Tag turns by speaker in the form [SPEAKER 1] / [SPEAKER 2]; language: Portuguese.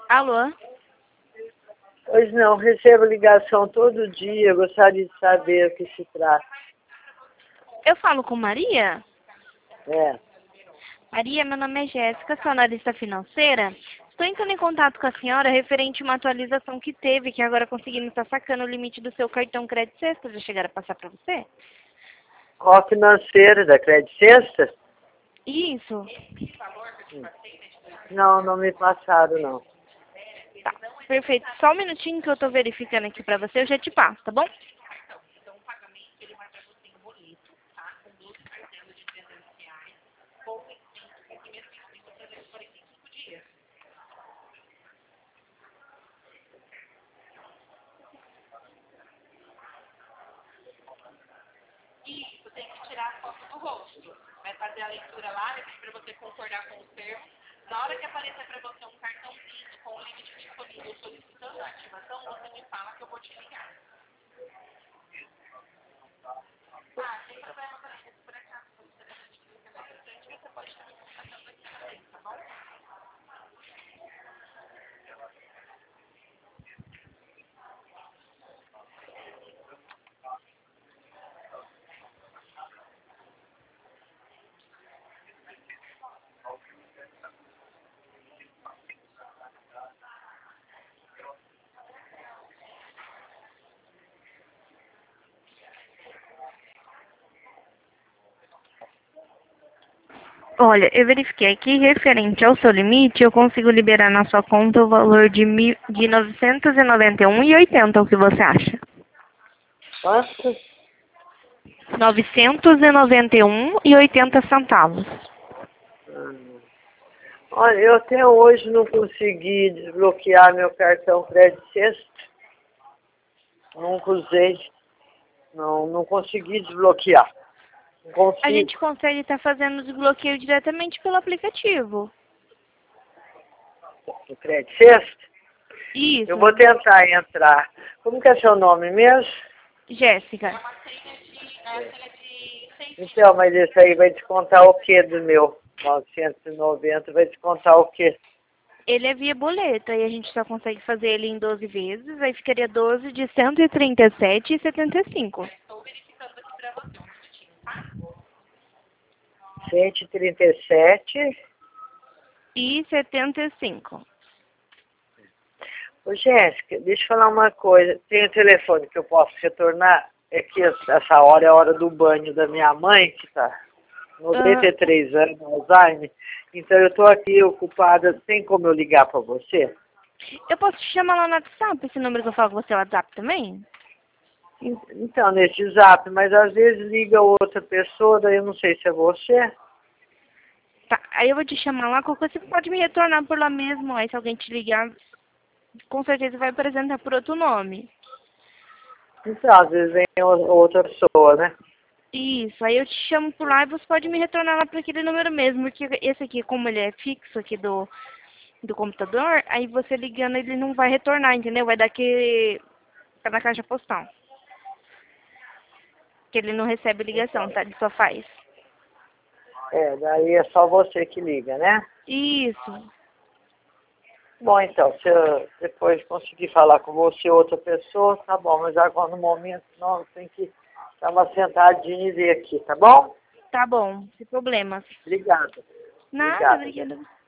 [SPEAKER 1] Alô?
[SPEAKER 2] Pois não, recebo ligação todo dia, gostaria de saber o que se trata.
[SPEAKER 1] Eu falo com Maria?
[SPEAKER 2] É,
[SPEAKER 1] Maria, meu nome é Jéssica, sou analista financeira. Estou entrando em contato com a senhora referente a uma atualização que teve, que agora conseguimos estar sacando o limite do seu cartão Crédito Sexta. Já chegaram a passar para você?
[SPEAKER 2] qual financeira da Crédito Sexta?
[SPEAKER 1] Isso.
[SPEAKER 2] Não, não me passaram não.
[SPEAKER 1] Tá, perfeito. Só um minutinho que eu estou verificando aqui para você, eu já te passo, tá bom? Isso, tem que tirar a foto do rosto. Vai fazer a leitura lá, vai pedir para você concordar com os termos. Na hora que aparecer para você um cartãozinho com o limite disponível solicitando a ativação, você me fala que eu vou te ligar. Ah, sem problema também. Se por acaso você fica mais frente, você pode estar me contatando aqui também, tá bom? Olha, eu verifiquei aqui, referente ao seu limite, eu consigo liberar na sua conta o valor de 991,80, o que você acha?
[SPEAKER 2] Quanto?
[SPEAKER 1] 991,80 centavos.
[SPEAKER 2] Ah, olha, eu até hoje não consegui desbloquear meu cartão Crédito Sexta. Nunca usei. Não consegui desbloquear. Não
[SPEAKER 1] A
[SPEAKER 2] consigo.
[SPEAKER 1] gente consegue estar fazendo o desbloqueio diretamente pelo aplicativo.
[SPEAKER 2] O Crédito Sexta?
[SPEAKER 1] Isso,
[SPEAKER 2] Eu vou tentar entrar. Como que é seu nome mesmo?
[SPEAKER 1] Jéssica.
[SPEAKER 2] Então, mas isso aí vai descontar o quê do meu? 990 vai descontar o quê?
[SPEAKER 1] Ele é via boleta e a gente só consegue fazer ele em 12 vezes, aí ficaria 12 de 137,75.
[SPEAKER 2] 137.
[SPEAKER 1] E 75.
[SPEAKER 2] Ô, Jéssica, deixa eu falar uma coisa. Tem o telefone que eu posso retornar? É que essa hora é a hora do banho da minha mãe, que tá 93 anos, Alzheimer. Então eu tô aqui ocupada. Tem como eu ligar para você?
[SPEAKER 1] Eu posso te chamar lá no WhatsApp, esse número que eu falo com você é o WhatsApp também?
[SPEAKER 2] Então, nesse zap, mas às vezes liga outra pessoa, daí eu não sei se é você.
[SPEAKER 1] Tá, aí eu vou te chamar lá, qualquer coisa você pode me retornar por lá mesmo, aí se alguém te ligar, com certeza vai apresentar por outro nome.
[SPEAKER 2] Então, às vezes vem outra pessoa, né?
[SPEAKER 1] Isso, aí eu te chamo por lá e você pode me retornar lá para aquele número mesmo, porque esse aqui, como ele é fixo aqui do computador, aí você ligando ele não vai retornar, entendeu? Vai dar que tá na caixa postal. Que ele não recebe ligação, tá? Ele só faz.
[SPEAKER 2] É, daí é só você que liga, né?
[SPEAKER 1] Isso.
[SPEAKER 2] Bom, então, se eu depois conseguir falar com você ou outra pessoa, tá bom, mas agora no momento não, tem que dar uma sentadinha e ver aqui, tá bom?
[SPEAKER 1] Tá bom, sem problemas.
[SPEAKER 2] Obrigado.
[SPEAKER 1] Nada,
[SPEAKER 2] Obrigado.
[SPEAKER 1] obrigada.